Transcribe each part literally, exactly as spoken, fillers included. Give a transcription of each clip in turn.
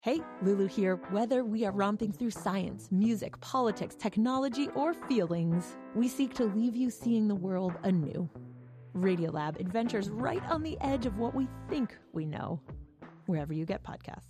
Hey, Lulu here. Whether we are romping through science, music, politics, technology, or feelings, we seek to leave you seeing the world anew. Radiolab adventures right on the edge of what we think we know, wherever you get podcasts.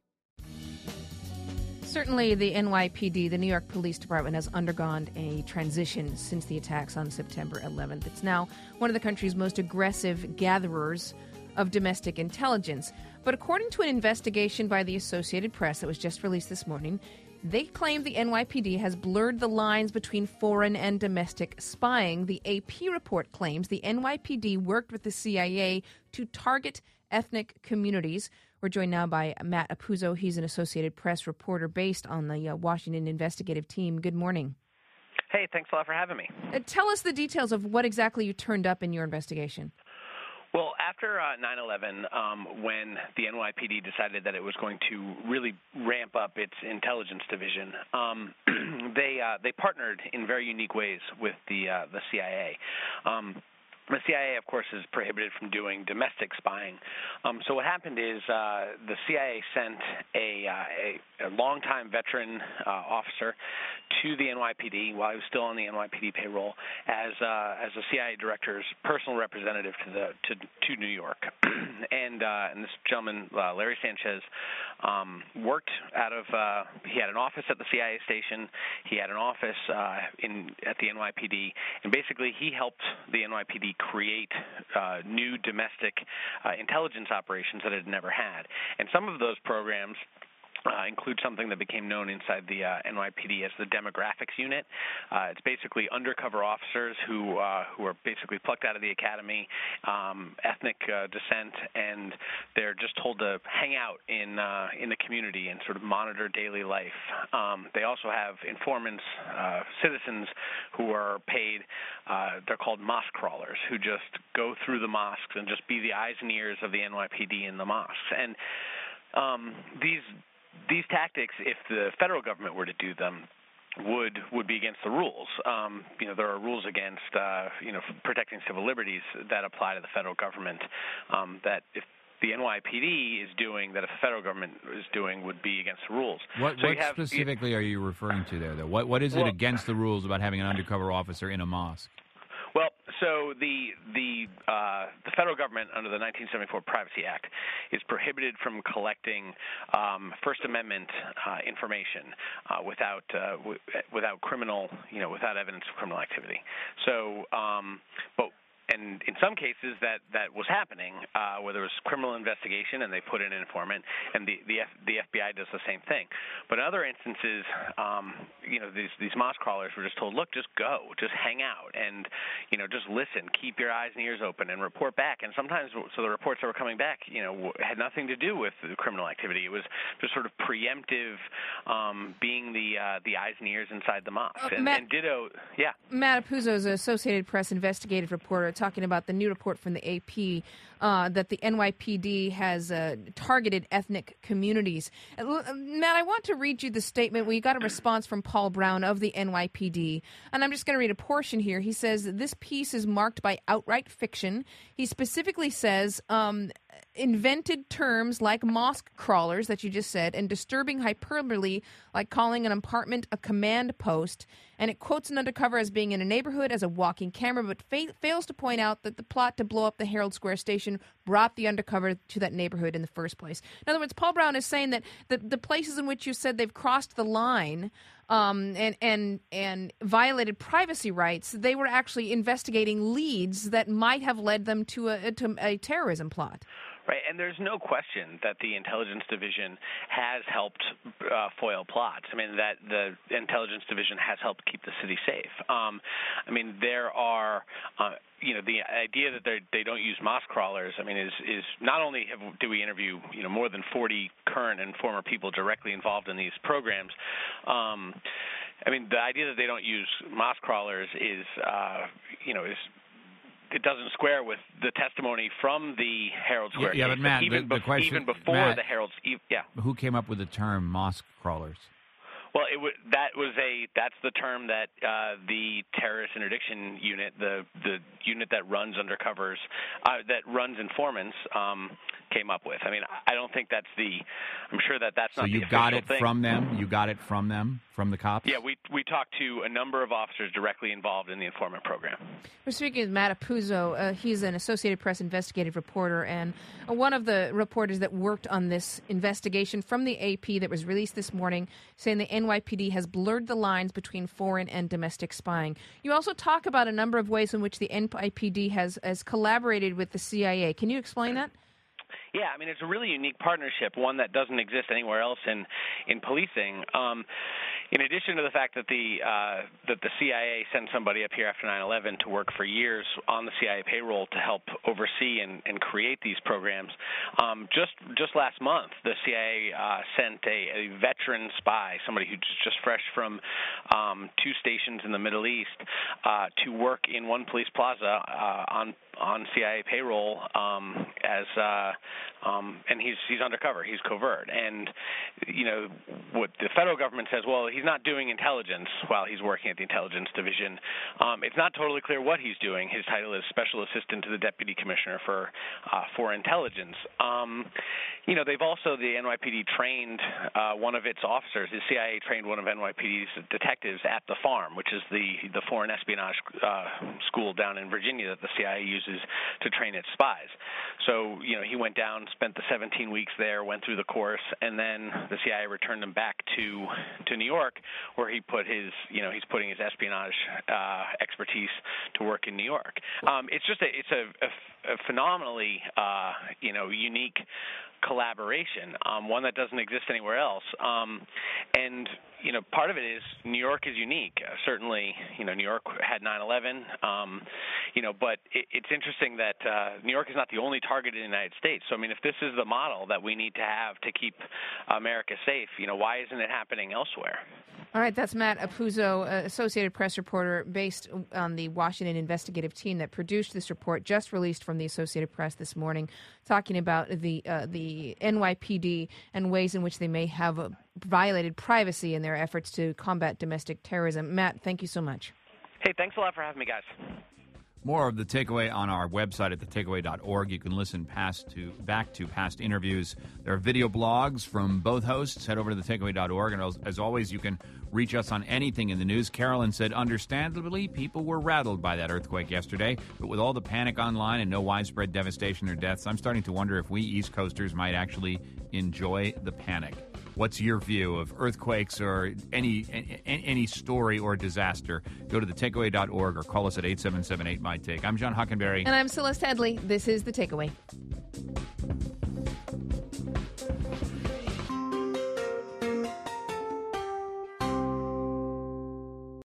Certainly, the N Y P D, the New York Police Department, has undergone a transition since the attacks on September eleventh. It's now one of the country's most aggressive gatherers of domestic intelligence. But according to an investigation by the Associated Press that was just released this morning, they claim the N Y P D has blurred the lines between foreign and domestic spying. The A P report claims the N Y P D worked with the C I A to target ethnic communities. We're joined now by Matt Apuzzo. He's an Associated Press reporter based on the uh, Washington investigative team. Good morning. Hey, thanks a lot for having me. Uh, tell us the details of what exactly you turned up in your investigation. Well, after uh, nine eleven, um, when the N Y P D decided that it was going to really ramp up its intelligence division, um, they uh, they partnered in very unique ways with the uh, the C I A. Um, The C I A, of course, is prohibited from doing domestic spying. Um, so what happened is uh, the C I A sent a, uh, a, a longtime veteran uh, officer to the N Y P D while he was still on the N Y P D payroll as uh, as the C I A director's personal representative to the to, to New York. and uh, and this gentleman, uh, Larry Sanchez, um, worked out of uh, he had an office at the C I A station. He had an office uh, in at the N Y P D, and basically he helped the N Y P D create uh, new domestic uh, intelligence operations that it had never had. And some of those programs Uh, include something that became known inside the uh, N Y P D as the demographics unit. Uh, it's basically undercover officers who uh, who are basically plucked out of the academy, um, ethnic uh, descent, and they're just told to hang out in uh, in the community and sort of monitor daily life. Um, they also have informants, uh, citizens who are paid. Uh, they're called mosque crawlers, who just go through the mosques and just be the eyes and ears of the N Y P D in the mosques. And um, these These tactics, if the federal government were to do them, would would be against the rules. Um, you know, there are rules against uh, you know protecting civil liberties that apply to the federal government. Um, that if the N Y P D is doing, that if the federal government is doing, would be against the rules. What, so what you have, specifically you, are you referring to there, though? What what is well, it against the rules about having an undercover officer in a mosque? Well, so the the uh, the federal government under the nineteen seventy-four Privacy Act is prohibited from collecting um, First Amendment uh, information uh, without uh, w- without criminal, you know, without evidence of criminal activity. So, um, but. And in some cases, that, that was happening, uh, where there was criminal investigation and they put in an informant, and the the, F, the F B I does the same thing. But in other instances, um, you know, these these mosque crawlers were just told, look, just go, just hang out, and you know, just listen, keep your eyes and ears open, and report back. And sometimes, so the reports that were coming back, you know, had nothing to do with the criminal activity. It was just sort of preemptive, um, being the uh, the eyes and ears inside the mosque. Uh, and, Matt, and ditto, yeah. Matt Apuzzo is an Associated Press investigative reporter, talking about the new report from the A P uh, that the N Y P D has uh, targeted ethnic communities. Uh, Matt, I want to read you the statement. We got a response from Paul Brown of the N Y P D, and I'm just going to read a portion here. He says, this piece is marked by outright fiction. He specifically says, um, invented terms like mosque crawlers that you just said, and disturbing hyperbole like calling an apartment a command post, and it quotes an undercover as being in a neighborhood as a walking camera, but fa- fails to point out that the plot to blow up the Herald Square station brought the undercover to that neighborhood in the first place. In other words, Paul Brown is saying that the, the places in which you said they've crossed the line um, and, and, and violated privacy rights, they were actually investigating leads that might have led them to a, to a terrorism plot. Right, and there's no question that the intelligence division has helped uh, foil plots. I mean, that the intelligence division has helped keep the city safe. Um, I mean, there are, uh, you know, the idea that they don't use mosque crawlers, I mean, is is not only have, do we interview, you know, more than forty current and former people directly involved in these programs. Um, I mean, the idea that they don't use mosque crawlers is, uh, you know, is. It doesn't square with the testimony from the Herald Square. Yeah, yeah, but Matt, even, the, the bef- question, even before Matt, the Herald's, yeah. Who came up with the term mosque crawlers? Well, it w- that was a that's the term that uh, the terrorist interdiction unit, the the unit that runs undercovers, uh, that runs informants, um, came up with. I mean, I don't think that's the. I'm sure that that's so not. So you the got it thing. from them. You got it from them, from the cops. Yeah, we we talked to a number of officers directly involved in the informant program. We're speaking with Matt Apuzzo. Uh, he's an Associated Press investigative reporter and one of the reporters that worked on this investigation from the A P that was released this morning, saying the N Y P D has blurred the lines between foreign and domestic spying. You also talk about a number of ways in which the N Y P D has, has collaborated with the C I A. Can you explain that? Yeah, I mean, it's a really unique partnership, one that doesn't exist anywhere else in in policing. Um, in addition to the fact that the uh, that the C I A sent somebody up here after nine eleven to work for years on the C I A payroll to help oversee and, and create these programs, um, just just last month, the C I A uh, sent a, a veteran spy, somebody who's just fresh from um, two stations in the Middle East, uh, to work in one police plaza uh, on on C I A payroll um, as uh, um, and he's he's undercover, he's covert, and you know what the federal government says. Well, he's not doing intelligence while he's working at the intelligence division. Um, it's not totally clear what he's doing. His title is special assistant to the deputy commissioner for uh, for intelligence. Um, you know, they've also the N Y P D trained uh, one of its officers. The C I A trained one of N Y P D's detectives at the Farm, which is the the foreign espionage uh, school down in Virginia that the C I A uses to train its spies. So, you know, he went down, spent the seventeen weeks there, went through the course, and then the C I A returned him back to to New York, where he put his, you know, he's putting his espionage uh, expertise to work in New York. Um, it's just a, it's a, a, a phenomenally, uh, you know, unique collaboration, um, one that doesn't exist anywhere else. Um, and, you know, part of it is New York is unique. Uh, certainly, you know, New York had nine eleven, um, you know, but it, it's interesting that uh, New York is not the only target in the United States. So, I mean, if this is the model that we need to have to keep America safe, you know, why isn't it happening elsewhere? All right, that's Matt Apuzzo, uh, Associated Press reporter based on the Washington investigative team that produced this report, just released from the Associated Press this morning, talking about the uh, the N Y P D and ways in which they may have uh, violated privacy in their efforts to combat domestic terrorism. Matt, thank you so much. Hey, thanks a lot for having me, guys. More of The Takeaway on our website at the takeaway dot org. You can listen past to back to past interviews. There are video blogs from both hosts. Head over to the takeaway dot org. And as, as always, you can reach us on anything in the news. Carolyn said, understandably, people were rattled by that earthquake yesterday. But with all the panic online and no widespread devastation or deaths, I'm starting to wonder if we East Coasters might actually enjoy the panic. What's your view of earthquakes or any any, any story or disaster? Go to the takeaway dot org or call us at eight seven seven eight, M Y T A K E. I'm John Hockenberry. And I'm Celeste Headley. This is The Takeaway.